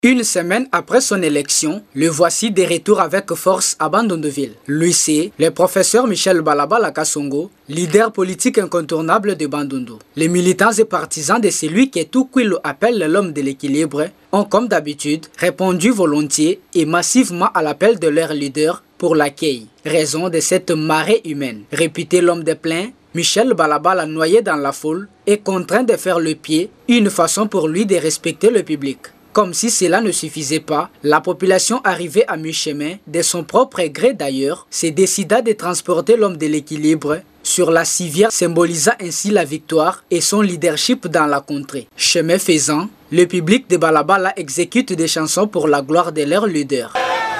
Une semaine après son élection, le voici de retour avec force à Bandunduville. Lui c'est le professeur Michel Balabala Kassongo, leader politique incontournable de Bandundu. Les militants et partisans de celui que Tukwilo appelle l'homme de l'équilibre ont comme d'habitude répondu volontiers et massivement à l'appel de leur leader pour l'accueil. Raison de cette marée humaine. Réputé l'homme des plains, Michel Balabala noyé dans la foule est contraint de faire le pied, une façon pour lui de respecter le public. Comme si cela ne suffisait pas, la population arrivée à mi-chemin, de son propre gré d'ailleurs, se décida de transporter l'homme de l'équilibre sur la civière, symbolisant ainsi la victoire et son leadership dans la contrée. Chemin faisant, le public de Balabala exécute des chansons pour la gloire de leur leader.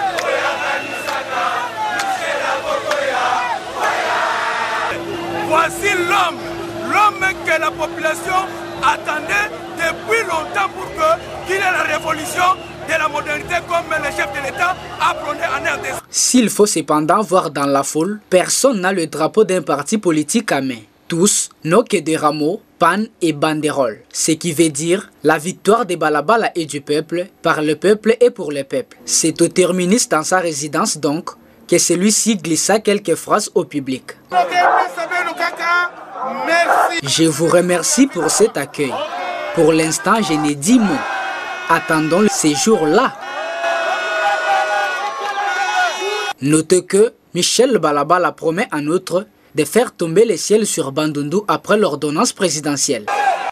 Voici l'homme que la population attendait depuis longtemps pour qu'il ait la révolution de la modernité comme le chef de l'État a prôné en RDC. S'il faut cependant voir dans la foule, personne n'a le drapeau d'un parti politique à main. Tous n'ont que des rameaux, pannes et banderoles. Ce qui veut dire la victoire de Balabala et du peuple, par le peuple et pour le peuple. C'est au terminus dans sa résidence donc que celui-ci glissa quelques phrases au public. Je vous remercie pour cet accueil. Pour l'instant, je n'ai dit mot. Attendons ces jours-là. Notez que Michel Balabala promet en outre de faire tomber le ciel sur Bandundu après l'ordonnance présidentielle.